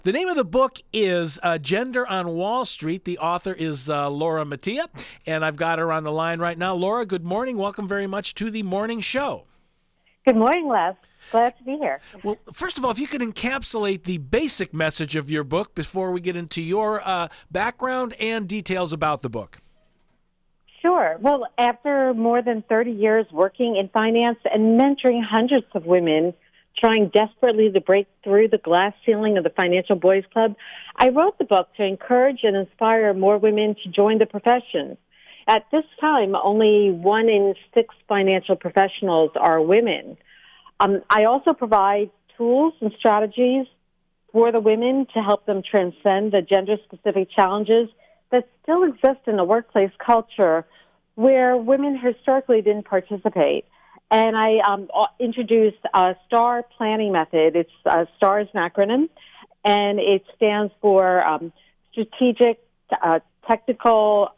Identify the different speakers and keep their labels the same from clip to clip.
Speaker 1: The name of the book is Gender on Wall Street. The author is Laura Mattia, and I've got her on the line right now. Laura, good morning. Welcome very much to the morning show.
Speaker 2: Good morning, Les. Glad to be here.
Speaker 1: Well, first of all, if you could encapsulate the basic message of your book before we get into your background and details about the book.
Speaker 2: Sure. Well, after more than 30 years working in finance and mentoring hundreds of women trying desperately to break through the glass ceiling of the Financial Boys Club, I wrote the book to encourage and inspire more women to join the profession. At this time, only 1 in 6 financial professionals are women. I also provide tools and strategies for the women to help them transcend the gender-specific challenges that still exist in the workplace culture where women historically didn't participate. And I introduced a STAR planning method. It's STAR is an acronym, and it stands for strategic, technical,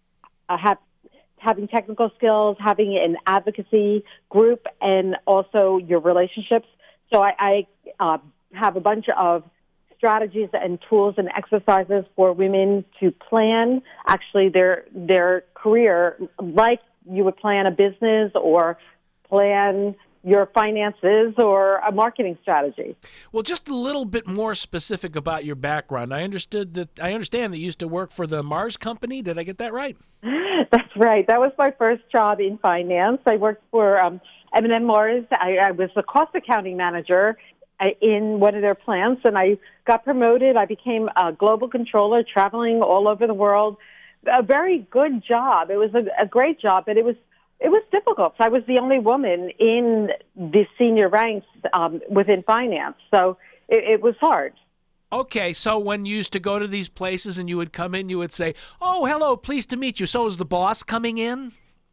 Speaker 2: having technical skills, having an advocacy group, and also your relationships. So I have a bunch of strategies and tools and exercises for women to plan actually their career like you would plan a business or plan your finances or a marketing strategy.
Speaker 1: Well, just a little bit more specific about your background. I understand that you used to work for the Mars Company. Did I get that right?
Speaker 2: That's right. That was my first job in finance. I worked for M&M Mars. I was the cost accounting manager in one of their plants, and I got promoted. I became a global controller, traveling all over the world. A very good job. It was a great job, but it was difficult. I was the only woman in the senior ranks within finance, so it was hard.
Speaker 1: Okay, so when you used to go to these places and you would come in, you would say, "Oh, hello, pleased to meet you." So is the boss coming in?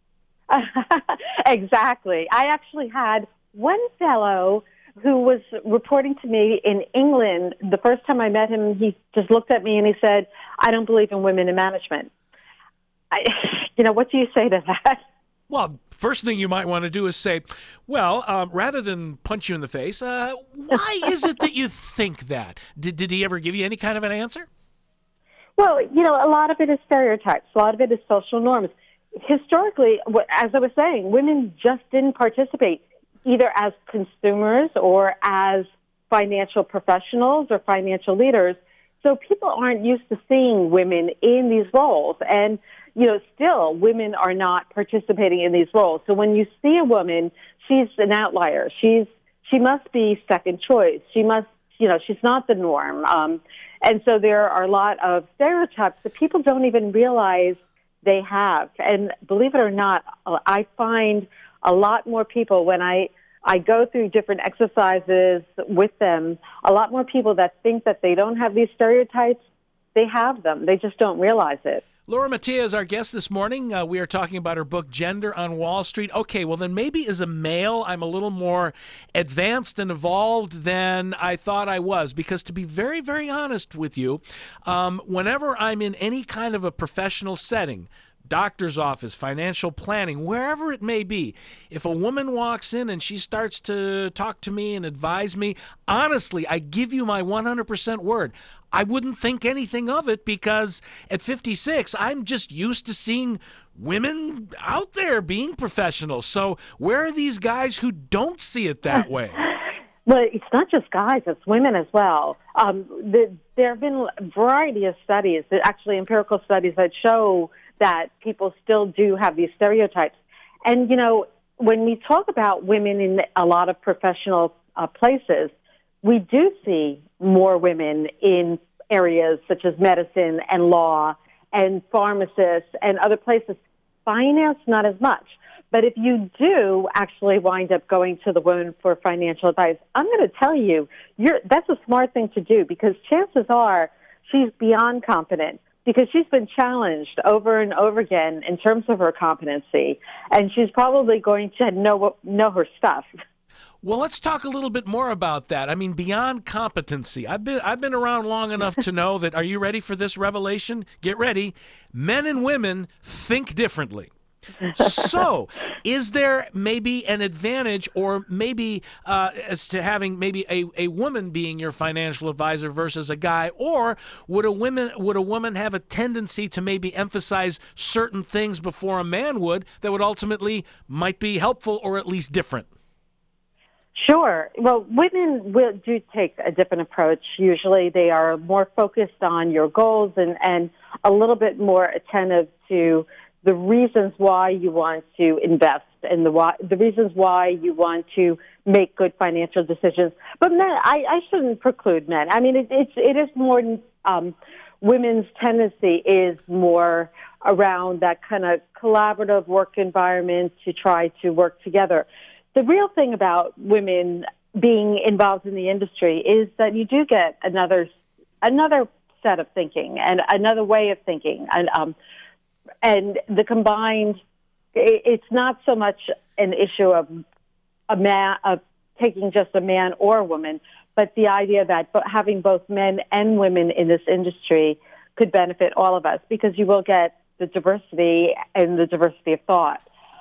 Speaker 2: Exactly. I actually had one fellow who was reporting to me in England. The first time I met him, he just looked at me and he said, "I don't believe in women in management." What do you say to that?
Speaker 1: Well, first thing you might want to do is say, well, rather than punch you in the face, why is it that you think that? Did he ever give you any kind of an answer?
Speaker 2: Well, a lot of it is stereotypes. A lot of it is social norms. Historically, as I was saying, women just didn't participate either as consumers or as financial professionals or financial leaders. So people aren't used to seeing women in these roles. And still, women are not participating in these roles. So when you see a woman, she's an outlier. She must be second choice. She's not the norm. And so there are a lot of stereotypes that people don't even realize they have. And believe it or not, I find a lot more people when I go through different exercises with them, a lot more people that think that they don't have these stereotypes, they have them. They just don't realize it.
Speaker 1: Laura Mattia is our guest this morning. We are talking about her book, Gender on Wall Street. Okay, well then maybe as a male, I'm a little more advanced and evolved than I thought I was. Because to be very, very honest with you, whenever I'm in any kind of a professional setting, doctor's office, financial planning, wherever it may be, if a woman walks in and she starts to talk to me and advise me, honestly, I give you my 100% word. I wouldn't think anything of it because at 56, I'm just used to seeing women out there being professionals. So where are these guys who don't see it that way?
Speaker 2: Well, it's not just guys, it's women as well. There have been a variety of studies, actually empirical studies, that show that people still do have these stereotypes. And, when we talk about women in a lot of professional places, we do see more women in areas such as medicine and law and pharmacists and other places. Finance, not as much. But if you do actually wind up going to the woman for financial advice, I'm going to tell you, that's a smart thing to do because chances are she's beyond competent because she's been challenged over and over again in terms of her competency, and she's probably going to know her stuff.
Speaker 1: Well, let's talk a little bit more about that. I mean, beyond competency. I've been around long enough to know that, are you ready for this revelation? Get ready. Men and women think differently. So, is there maybe an advantage, or maybe as to having maybe a woman being your financial advisor versus a guy, or would a woman have a tendency to maybe emphasize certain things before a man would that would ultimately might be helpful or at least different?
Speaker 2: Sure. Well, women do take a different approach. Usually they are more focused on your goals and a little bit more attentive to the reasons why you want to invest and the reasons why you want to make good financial decisions. But men, I shouldn't preclude men. I mean, it is more, women's tendency is more around that kind of collaborative work environment to try to work together. The real thing about women being involved in the industry is that you do get another set of thinking and another way of thinking, and the combined. It's not so much an issue of taking just a man or a woman, but the idea that having both men and women in this industry could benefit all of us because you will get the diversity and the diversity of thought.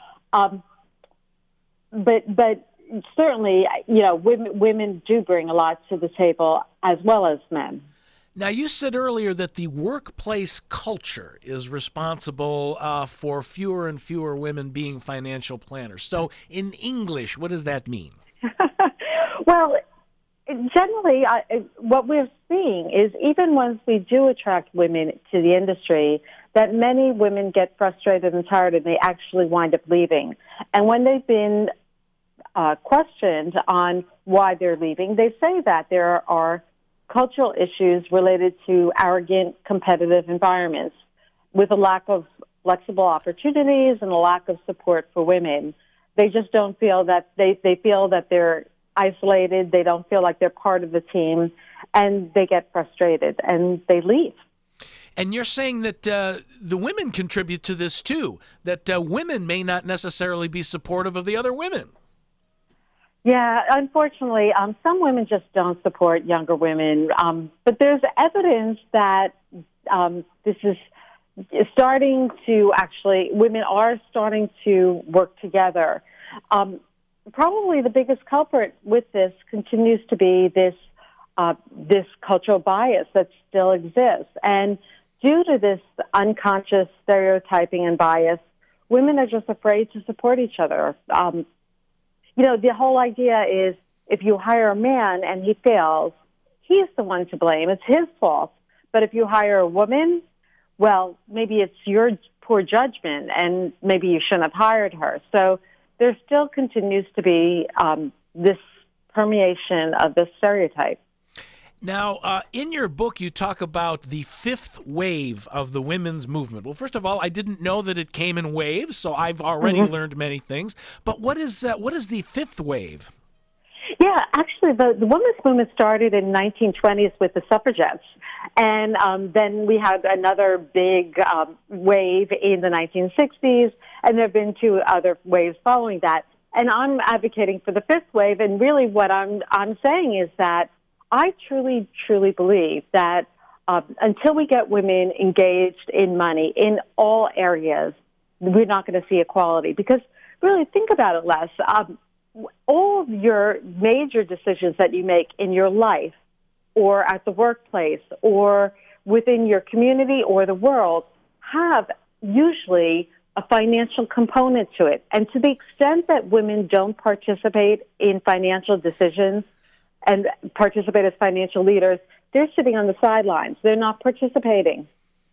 Speaker 2: But certainly, women do bring a lot to the table as well as men.
Speaker 1: Now, you said earlier that the workplace culture is responsible for fewer and fewer women being financial planners. So, in English, what does that mean?
Speaker 2: Well, generally, what we're seeing is even once we do attract women to the industry, that many women get frustrated and tired and they actually wind up leaving. And when they've been questioned on why they're leaving, they say that there are cultural issues related to arrogant, competitive environments with a lack of flexible opportunities and a lack of support for women. They just don't feel that they feel that they're isolated. They don't feel like they're part of the team, and they get frustrated and they leave.
Speaker 1: And you're saying that the women contribute to this too, that women may not necessarily be supportive of the other women.
Speaker 2: Yeah, unfortunately, some women just don't support younger women. But there's evidence that this is starting to women are starting to work together. Probably the biggest culprit with this continues to be this cultural bias that still exists. And due to this unconscious stereotyping and bias, women are just afraid to support each other. The whole idea is if you hire a man and he fails, he's the one to blame. It's his fault. But if you hire a woman, well, maybe it's your poor judgment and maybe you shouldn't have hired her. So there still continues to be this permeation of this stereotype.
Speaker 1: Now, in your book, you talk about the fifth wave of the women's movement. Well, first of all, I didn't know that it came in waves, so I've already learned many things. But what is the fifth wave?
Speaker 2: Yeah, actually, the women's movement started in 1920s with the suffragettes. And then we had another big wave in the 1960s, and there have been two other waves following that. And I'm advocating for the fifth wave, and really what I'm saying is that I truly, truly believe that until we get women engaged in money in all areas, we're not going to see equality. Because really, think about it, Les. All of your major decisions that you make in your life or at the workplace or within your community or the world have usually a financial component to it. And to the extent that women don't participate in financial decisions and participate as financial leaders, they're sitting on the sidelines. They're not participating.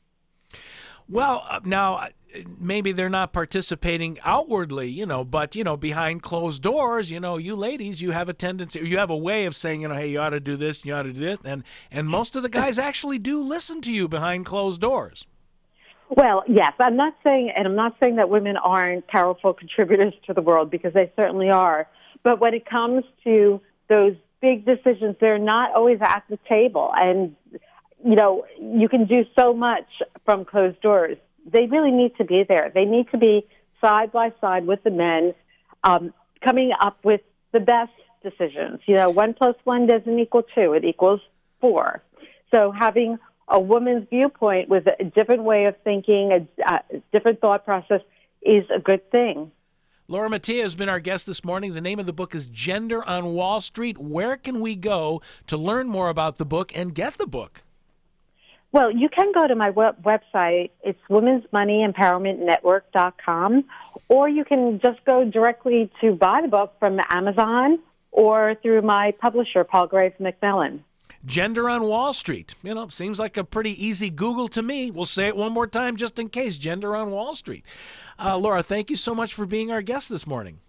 Speaker 1: Well, now, maybe they're not participating outwardly, but, behind closed doors, you ladies, you have a tendency, you have a way of saying, hey, you ought to do this, you ought to do this. And most of the guys actually do listen to you behind closed doors.
Speaker 2: Well, yes, I'm not saying that women aren't powerful contributors to the world, because they certainly are. But when it comes to those big decisions, they're not always at the table. And, you can do so much from closed doors. They really need to be there. They need to be side by side with the men, coming up with the best decisions. 1 + 1 doesn't equal 2, it equals 4. So having a woman's viewpoint with a different way of thinking, a different thought process, is a good thing.
Speaker 1: Laura Mattia has been our guest this morning. The name of the book is Gender on Wall Street. Where can we go to learn more about the book and get the book?
Speaker 2: Well, you can go to my website. It's womensmoneyempowermentnetwork.com, or you can just go directly to buy the book from Amazon or through my publisher, Paul Graves Macmillan.
Speaker 1: Gender on Wall Street. Seems like a pretty easy Google to me. We'll say it one more time just in case. Gender on Wall Street. Laura, thank you so much for being our guest this morning.